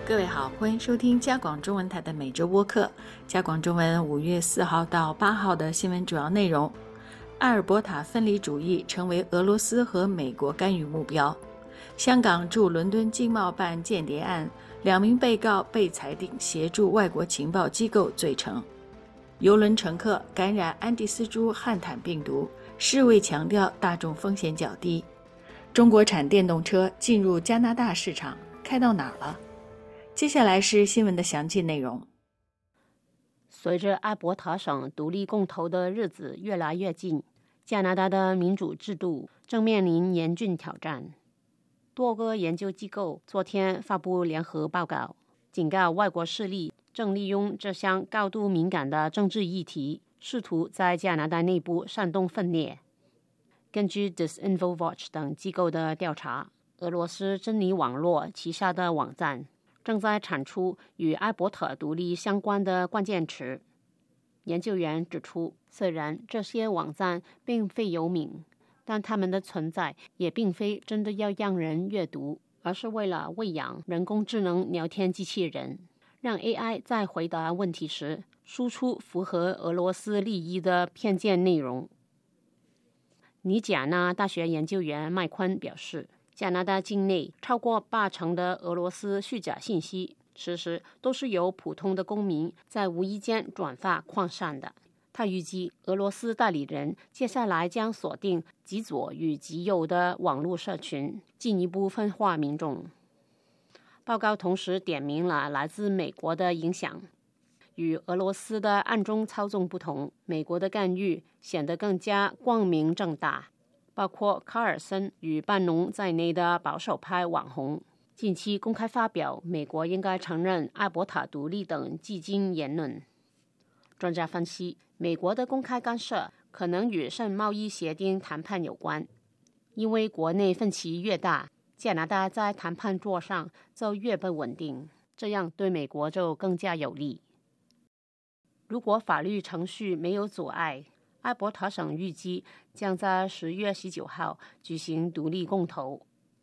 各位好，欢迎收听加广中文台的每周播客。加广中文5月4号到8号的新闻主要内容：阿尔伯塔分离主义成为俄罗斯和美国干预目标；香港驻伦敦经贸办间谍案，2名被告被裁定协助外国情报机构罪成；邮轮乘客感染安第斯株汉坦病毒，世卫强调大众风险较低；中国产电动车进入加拿大市场，开到哪儿了？接下来是新闻的详细内容。 随着阿伯塔省独立公投的日子越来越近，加拿大的民主制度正面临严峻挑战。多个研究机构昨天发布联合报告，警告外国势力正利用这项高度敏感的政治议题，试图在加拿大内部煽动分裂。根据 DisinfoWatch 等机构的调查，俄罗斯真理网络旗下的网站正在产出与阿伯塔独立相关的关键词。研究员指出，虽然这些网站并非有名，但它们的存在也并非真的要让人阅读，而是为了喂养人工智能聊天机器人，让 AI 在回答问题时输出符合俄罗斯利益的偏见内容。尼贾纳大学研究员麦昆表示，加拿大境内超过80%的俄罗斯虚假信息，其实都是由普通的公民在无意间转发扩散的。他预计，俄罗斯代理人接下来将锁定极左与极右的网络社群，进一步分化民众。报告同时点明了来自美国的影响。与俄罗斯的暗中操纵不同，美国的干预显得更加光明正大。包括卡尔森与班农在内的保守派网红近期公开发表美国应该承认阿伯塔独立等激进言论。专家分析，美国的公开干涉可能与圣贸易协定谈判有关，因为国内分歧越大，加拿大在谈判桌上就越不稳定，这样对美国就更加有利。如果法律程序没有阻碍，阿伯塔省预计将在10月19号举行独立公投。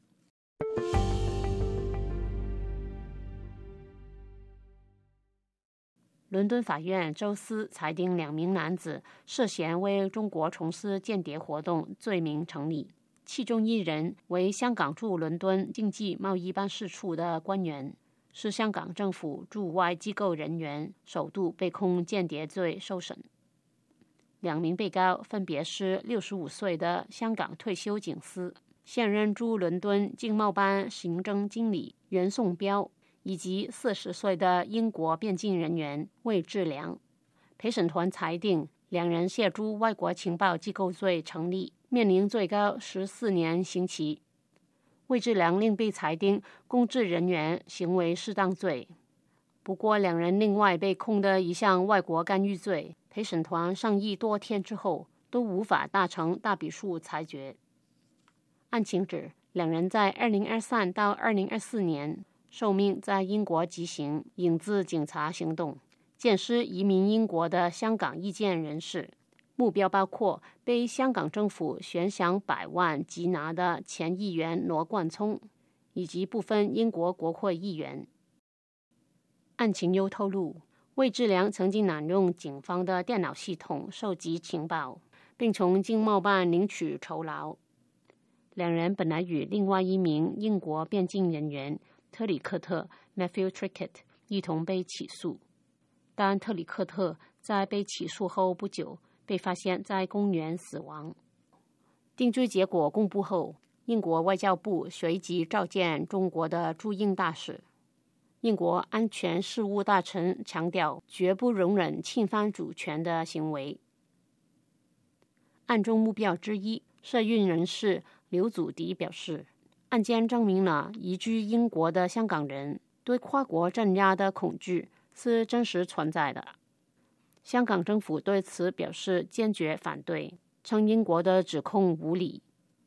伦敦法院周四裁定2名男子涉嫌为中国从事间谍活动罪名成立，其中1人为香港驻伦敦经济贸易办事处的官员，是香港政府驻外机构人员，首度被控间谍罪受审。2名被告分别是65岁的香港退休警司、现任驻伦敦经贸办行政经理袁颂标，以及40岁的英国边境人员魏志良。陪审团裁定2人协助外国情报机构罪成立，面临最高14年刑期。魏志良另被裁定公职人员行为失当罪。不过2人另外被控的一项外国干预罪，陪审团商议多天之后都无法达成大比数裁决。案情指，2人在2023到2024年受命在英国执行影子警察行动，监视移民英国的香港意见人士，目标包括被香港政府悬赏100万缉拿的前议员罗冠聪，以及部分英国国会议员。案情又透露，魏志良曾经滥用警方的电脑系统收集情报，并从经贸办领取酬劳。2人本来与另外1名英国边境人员特里克特 Matthew Trickett 一同被起诉，但特里克特在被起诉后不久被发现在公园死亡。定罪结果公布后，英国外交部随即召见中国的驻英大使。英国安全事务大臣强调，绝不容忍侵犯主权的行为。案中目标之一，社运人士刘祖迪表示，案件证明了移居英国的香港人对跨国镇压的恐惧是真实存在的。香港政府对此表示坚决反对，称英国的指控无理。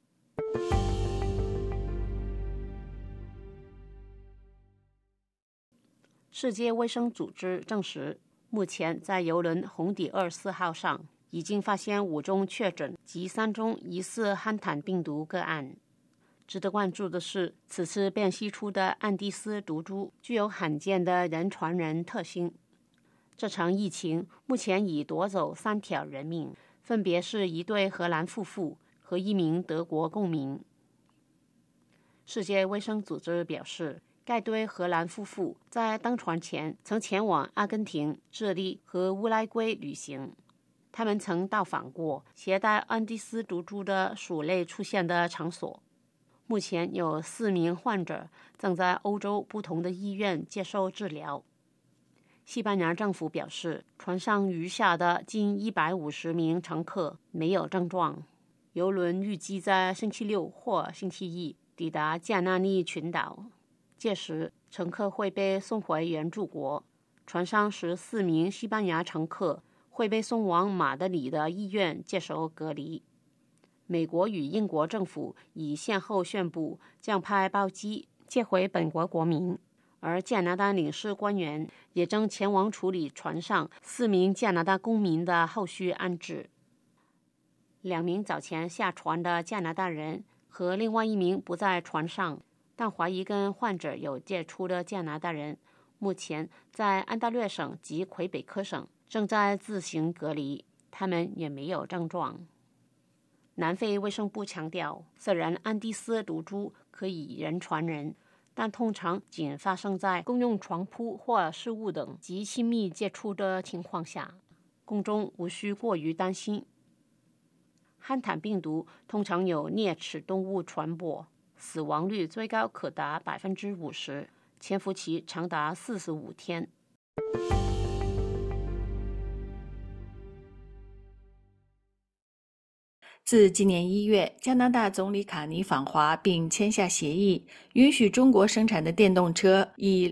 世界卫生组织证实，目前在邮轮红底24号上已经发现5宗确诊及3宗疑似汉坦病毒个案。 值得关注的是，此次辨析出的安第斯毒株具有罕见的人传人特性。这场疫情目前已夺走3条人命，分别是一对荷兰夫妇和一名德国公民。世界卫生组织表示，该对荷兰夫妇在登船前曾前往阿根廷、智利和乌拉圭旅行。他们曾到访过携带安第斯毒株的鼠类出现的场所。目前有4名患者正在欧洲不同的医院接受治疗。西班牙政府表示，船上余下的近150名乘客没有症状。邮轮预计在星期六或星期一抵达加那利群岛，届时乘客会被送回原住国。船上14名西班牙乘客会被送往马德里的医院接受隔离。美国与英国政府已先后宣布将派包机接回本国国民，而加拿大领事官员也正前往处理船上4名加拿大公民的后续安置。2名早前下船的加拿大人和另外1名不在船上但怀疑跟患者有接触的加拿大人，目前在安大略省及魁北克省正在自行隔离，他们也没有症状。南非卫生部强调，虽然安第斯毒株可以人传人，但通常仅发生在共用床铺或食物等极亲密接触的情况下，公众无需过于担心。汉坦病毒通常由啮齿动物传播，死亡率最高可达 50%， 潜伏期长达45天。 自今年1月，加拿大总理卡尼访华并签下协议，允许中国生产的电动车以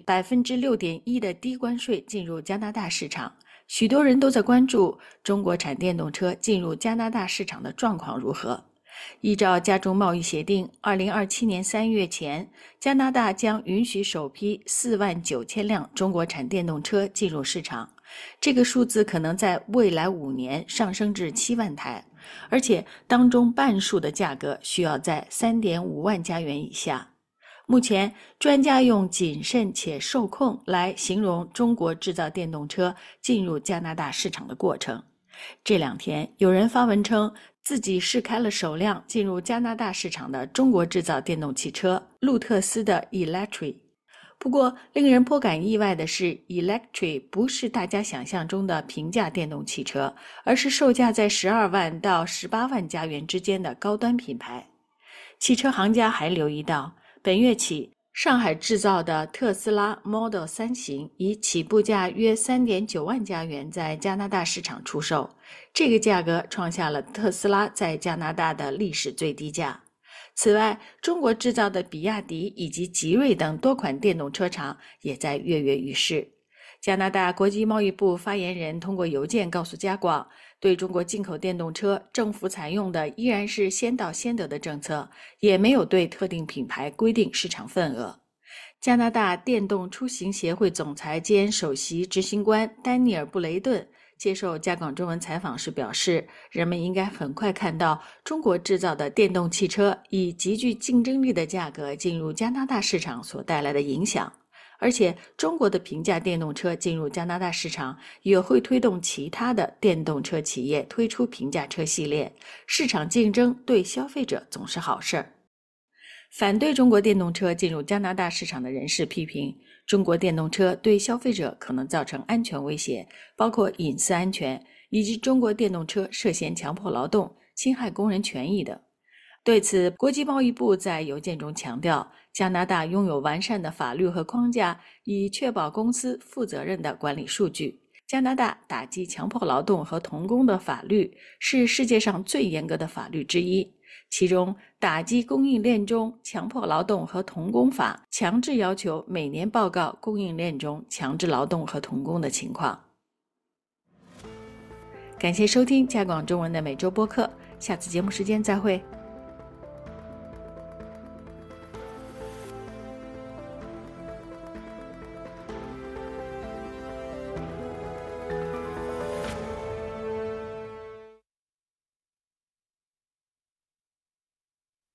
6.1% 的低关税进入加拿大市场。许多人都在关注中国产电动车进入加拿大市场的状况如何。依照加中贸易协定，2027年3月前，加拿大将允许首批49000辆中国产电动车进入市场，这个数字可能在未来5年上升至7万台，而且当中半数的价格需要在 3.5 万加元以下。目前，专家用谨慎且受控来形容中国制造电动车进入加拿大市场的过程。这2天，有人发文称自己试开了首辆进入加拿大市场的中国制造电动汽车路特斯的 Electric。不过，令人颇感意外的是 ，Electric 不是大家想象中的平价电动汽车，而是售价在12万到18万加元之间的高端品牌。汽车行家还留意到，本月起，上海制造的特斯拉 Model 3型以起步价约 3.9 万加元在加拿大市场出售，这个价格创下了特斯拉在加拿大的历史最低价。此外，中国制造的比亚迪以及吉瑞等多款电动车厂也在跃跃欲试。加拿大国际贸易部发言人通过邮件告诉加广，对中国进口电动车，政府采用的依然是先到先得的政策，也没有对特定品牌规定市场份额。加拿大电动出行协会总裁兼首席执行官丹尼尔·布雷顿接受加广中文采访时表示，人们应该很快看到中国制造的电动汽车以极具竞争力的价格进入加拿大市场所带来的影响。而且中国的平价电动车进入加拿大市场也会推动其他的电动车企业推出平价车系列，市场竞争对消费者总是好事儿。反对中国电动车进入加拿大市场的人士批评，中国电动车对消费者可能造成安全威胁，包括隐私安全，以及中国电动车涉嫌强迫劳动、侵害工人权益的。对此，国际贸易部在邮件中强调，加拿大拥有完善的法律和框架，以确保公司负责任地管理数据。加拿大打击强迫劳动和童工的法律是世界上最严格的法律之一，其中打击供应链中强迫劳动和童工法强制要求每年报告供应链中强制劳动和童工的情况。感谢收听加广中文的每周播客，下次节目时间再会。